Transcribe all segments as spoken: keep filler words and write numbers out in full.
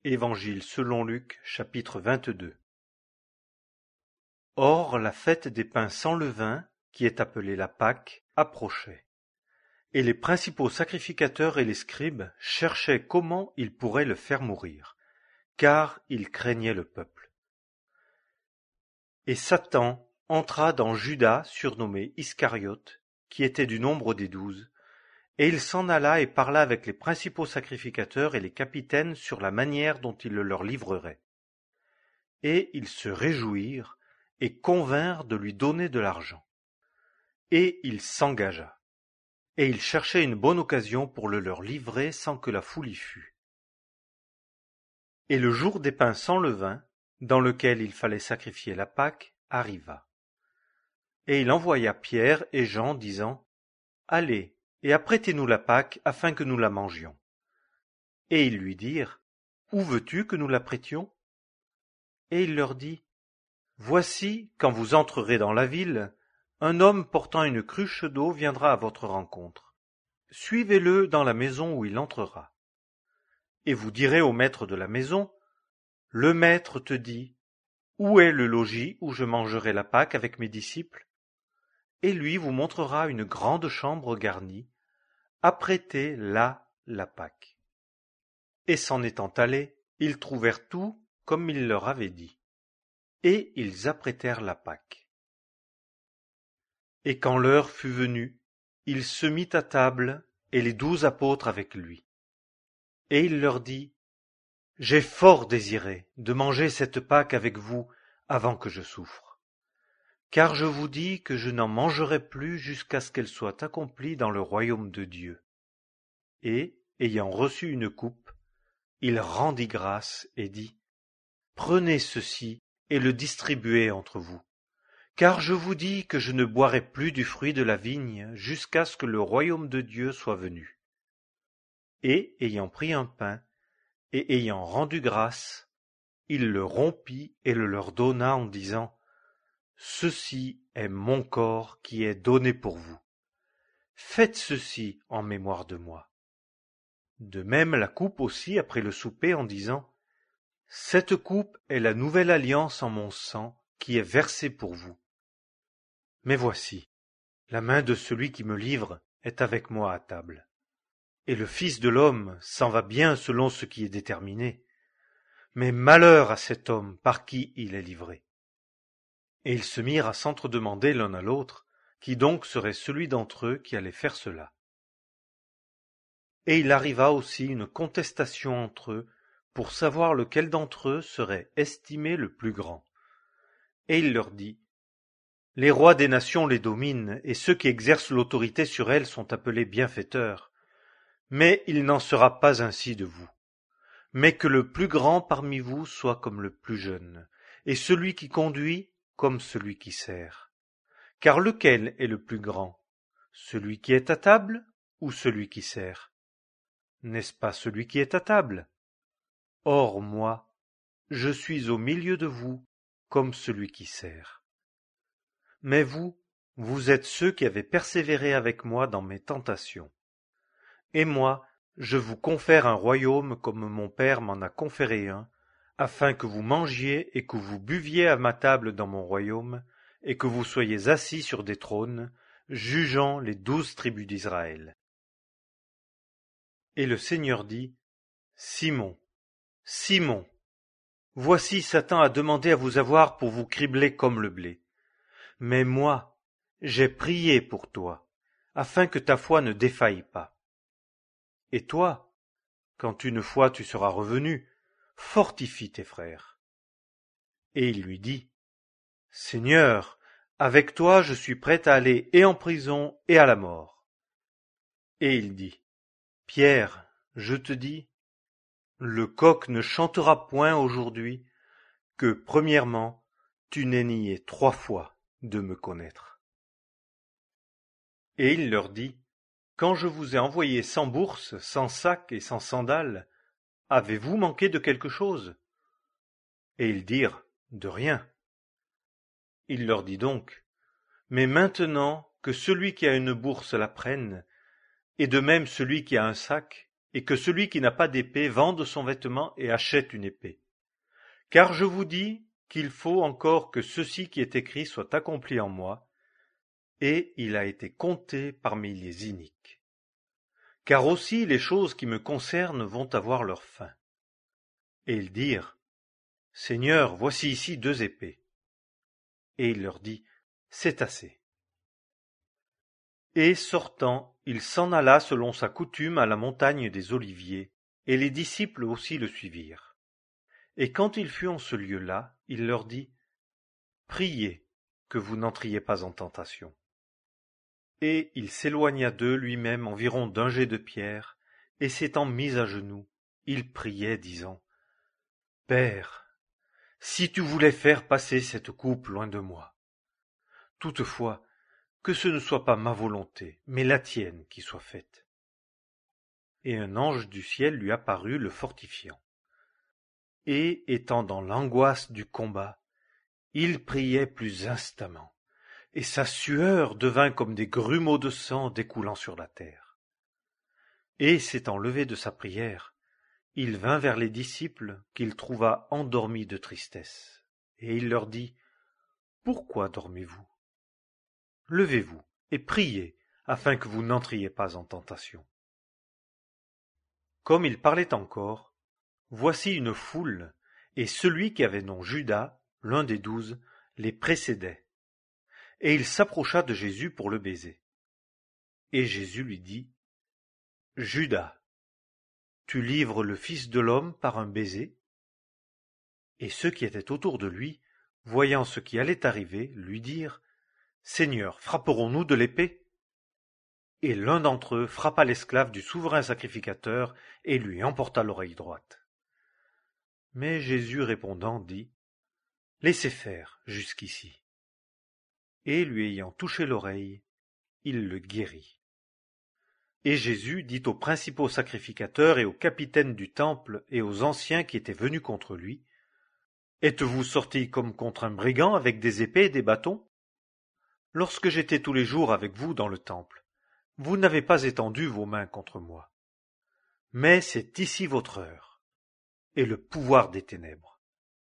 Évangile selon Luc, chapitre vingt-deux. Or la fête des pains sans levain, qui est appelée la Pâque, approchait. Et les principaux sacrificateurs et les scribes cherchaient comment ils pourraient le faire mourir, car ils craignaient le peuple. Et Satan entra dans Judas, surnommé Iscariote, qui était du nombre des douze, et il s'en alla et parla avec les principaux sacrificateurs et les capitaines sur la manière dont il le leur livrerait. Et ils se réjouirent et convinrent de lui donner de l'argent. Et il s'engagea. Et il cherchait une bonne occasion pour le leur livrer sans que la foule y fût. Et le jour des pains sans levain, dans lequel il fallait sacrifier la Pâque, arriva. Et il envoya Pierre et Jean, disant : Allez, et apprêtez-nous la Pâque, afin que nous la mangions. Et ils lui dirent : Où veux-tu que nous l'apprêtions ? Et il leur dit : Voici, quand vous entrerez dans la ville, un homme portant une cruche d'eau viendra à votre rencontre. Suivez-le dans la maison où il entrera. Et vous direz au maître de la maison : Le maître te dit : Où est le logis où je mangerai la Pâque avec mes disciples ? Et lui vous montrera une grande chambre garnie. Apprêtez là la Pâque. Et s'en étant allés, ils trouvèrent tout comme il leur avait dit. Et ils apprêtèrent la Pâque. Et quand l'heure fut venue, il se mit à table, et les douze apôtres avec lui. Et il leur dit : J'ai fort désiré de manger cette Pâque avec vous avant que je souffre. Car je vous dis que je n'en mangerai plus jusqu'à ce qu'elle soit accomplie dans le royaume de Dieu. Et, ayant reçu une coupe, il rendit grâce et dit : Prenez ceci et le distribuez entre vous. Car je vous dis que je ne boirai plus du fruit de la vigne jusqu'à ce que le royaume de Dieu soit venu. Et, ayant pris un pain, et ayant rendu grâce, il le rompit et le leur donna en disant : Ceci est mon corps qui est donné pour vous. Faites ceci en mémoire de moi. De même la coupe aussi après le souper en disant : Cette coupe est la nouvelle alliance en mon sang qui est versée pour vous. Mais voici, la main de celui qui me livre est avec moi à table. Et le Fils de l'homme s'en va bien selon ce qui est déterminé. Mais malheur à cet homme par qui il est livré. Et ils se mirent à s'entre-demander l'un à l'autre, qui donc serait celui d'entre eux qui allait faire cela. Et il arriva aussi une contestation entre eux, pour savoir lequel d'entre eux serait estimé le plus grand. Et il leur dit : Les rois des nations les dominent, et ceux qui exercent l'autorité sur elles sont appelés bienfaiteurs. Mais il n'en sera pas ainsi de vous. Mais que le plus grand parmi vous soit comme le plus jeune, et celui qui conduit comme celui qui sert. Car lequel est le plus grand ? Celui qui est à table ou celui qui sert ? N'est-ce pas celui qui est à table ? Or moi, je suis au milieu de vous comme celui qui sert. Mais vous, vous êtes ceux qui avez persévéré avec moi dans mes tentations. Et moi, je vous confère un royaume comme mon Père m'en a conféré un, afin que vous mangiez et que vous buviez à ma table dans mon royaume, et que vous soyez assis sur des trônes, jugeant les douze tribus d'Israël. Et le Seigneur dit : Simon, Simon, voici Satan a demandé à vous avoir pour vous cribler comme le blé. Mais moi, j'ai prié pour toi, afin que ta foi ne défaille pas. Et toi, quand une fois tu seras revenu, fortifie tes frères. Et il lui dit : Seigneur, avec toi je suis prêt à aller et en prison et à la mort. Et il dit : Pierre, je te dis, le coq ne chantera point aujourd'hui que, premièrement, tu n'aies nié trois fois de me connaître. Et il leur dit : Quand je vous ai envoyé sans bourse, sans sac et sans sandales, avez-vous manqué de quelque chose ? Et ils dirent : De rien. Il leur dit donc : Mais maintenant que celui qui a une bourse la prenne, et de même celui qui a un sac, et que celui qui n'a pas d'épée vende son vêtement et achète une épée. Car je vous dis qu'il faut encore que ceci qui est écrit soit accompli en moi, et il a été compté parmi les iniques. Car aussi les choses qui me concernent vont avoir leur fin. Et ils dirent, Seigneur, voici ici deux épées. Et il leur dit, c'est assez. Et sortant, il s'en alla selon sa coutume à la montagne des Oliviers, et les disciples aussi le suivirent. Et quand il fut en ce lieu-là, il leur dit, Priez que vous n'entriez pas en tentation. Et il s'éloigna d'eux lui-même environ d'un jet de pierre, et s'étant mis à genoux, il priait, disant, Père, si tu voulais faire passer cette coupe loin de moi, toutefois, que ce ne soit pas ma volonté, mais la tienne qui soit faite. Et un ange du ciel lui apparut le fortifiant. Et, étant dans l'angoisse du combat, il priait plus instamment, et sa sueur devint comme des grumeaux de sang découlant sur la terre. Et s'étant levé de sa prière, il vint vers les disciples qu'il trouva endormis de tristesse, et il leur dit, Pourquoi dormez-vous? Levez-vous et priez, afin que vous n'entriez pas en tentation. Comme il parlait encore, voici une foule, et celui qui avait nom Judas, l'un des douze, les précédait. Et il s'approcha de Jésus pour le baiser. Et Jésus lui dit, Judas, tu livres le Fils de l'homme par un baiser? Et ceux qui étaient autour de lui, voyant ce qui allait arriver, lui dirent, Seigneur, frapperons-nous de l'épée? Et l'un d'entre eux frappa l'esclave du souverain sacrificateur et lui emporta l'oreille droite. Mais Jésus répondant dit, Laissez faire jusqu'ici. Et lui ayant touché l'oreille, il le guérit. Et Jésus dit aux principaux sacrificateurs et aux capitaines du temple et aux anciens qui étaient venus contre lui, Êtes-vous sortis comme contre un brigand avec des épées et des bâtons? Lorsque j'étais tous les jours avec vous dans le temple, vous n'avez pas étendu vos mains contre moi. Mais c'est ici votre heure, et le pouvoir des ténèbres.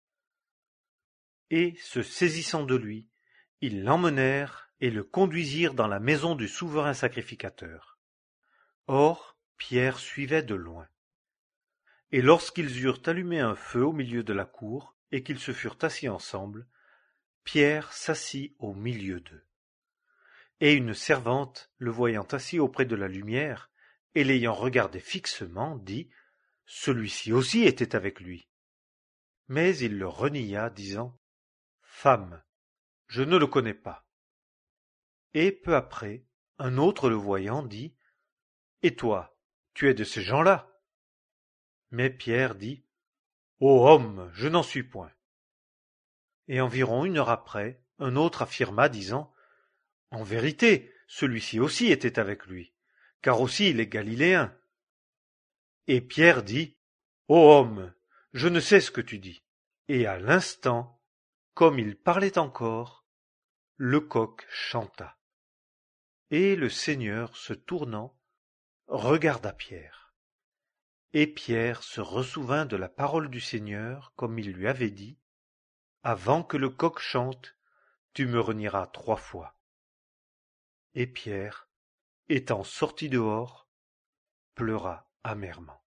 Et, se saisissant de lui, ils l'emmenèrent et le conduisirent dans la maison du souverain sacrificateur. Or, Pierre suivait de loin. Et lorsqu'ils eurent allumé un feu au milieu de la cour, et qu'ils se furent assis ensemble, Pierre s'assit au milieu d'eux. Et une servante, le voyant assis auprès de la lumière, et l'ayant regardé fixement, dit, Celui-ci aussi était avec lui. Mais il le renia, disant, Femme, je ne le connais pas. Et peu après, un autre le voyant dit, Et toi, tu es de ces gens-là? Mais Pierre dit, Ô homme, je n'en suis point. Et environ une heure après, un autre affirma, disant, En vérité, celui-ci aussi était avec lui, car aussi il est galiléen. Et Pierre dit, Ô homme, je ne sais ce que tu dis. Et à l'instant, comme il parlait encore, le coq chanta. Et le Seigneur, se tournant, regarda Pierre. Et Pierre se ressouvint de la parole du Seigneur, comme il lui avait dit, Avant que le coq chante, tu me renieras trois fois. Et Pierre, étant sorti dehors, pleura amèrement.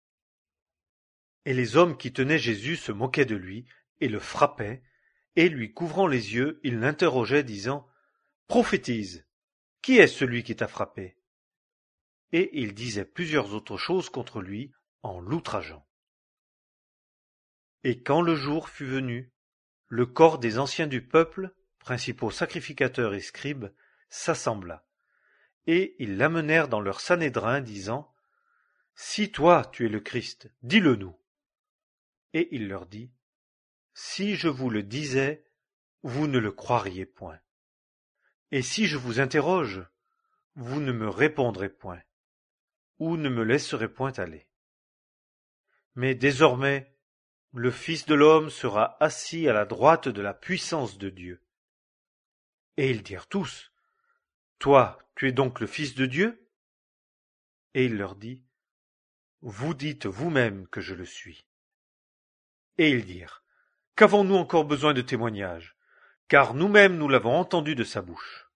Et les hommes qui tenaient Jésus se moquaient de lui, et le frappaient, et lui couvrant les yeux, ils l'interrogeaient, disant, Prophétise, qui est celui qui t'a frappé? Et ils disaient plusieurs autres choses contre lui, en l'outrageant. Et quand le jour fut venu, le corps des anciens du peuple, principaux sacrificateurs et scribes, s'assembla, et ils l'amenèrent dans leur sanhédrin, disant, Si toi tu es le Christ, dis-le-nous. Et il leur dit, Si je vous le disais, vous ne le croiriez point. Et si je vous interroge, vous ne me répondrez point, ou ne me laisserez point aller. Mais désormais, le Fils de l'homme sera assis à la droite de la puissance de Dieu. Et ils dirent tous, Toi, tu es donc le Fils de Dieu? Et il leur dit, vous dites vous-même que je le suis. Et ils dirent, qu'avons-nous encore besoin de témoignage? Car nous-mêmes nous l'avons entendu de sa bouche.